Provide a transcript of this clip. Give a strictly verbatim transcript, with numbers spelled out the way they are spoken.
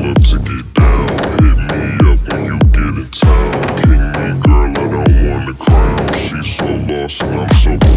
love to get down. Hit me up when you get in town. King me, girl, I don't want the crown. She's so lost and I'm so